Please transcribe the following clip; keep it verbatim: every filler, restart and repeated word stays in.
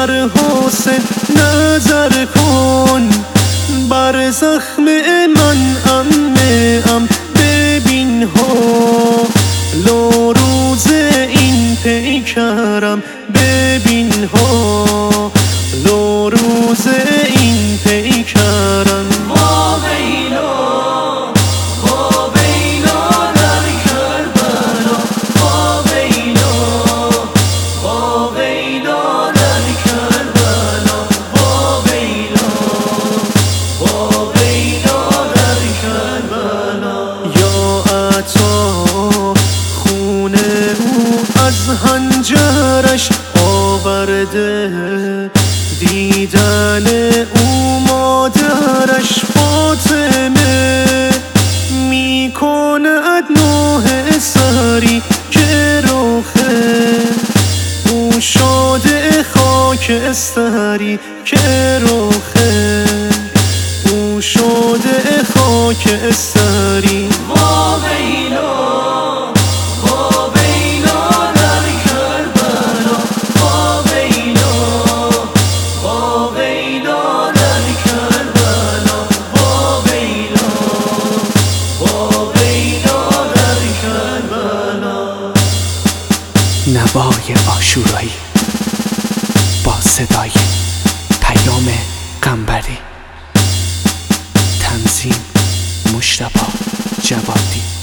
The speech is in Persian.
بر حسین نظر کن، بر زخم من عمه ام ببین ها، لوروز این پیکرم ببین ها، لوروز این پیکرم. از هنجرش آورده دیدن او مادرش فاطمه، میکند نوح سری که رخه او شده خاکستری که رخه او شده خاکستری. نوای عاشورایی با صدای پیام قنبری، تنظیم مجتبی جوادی.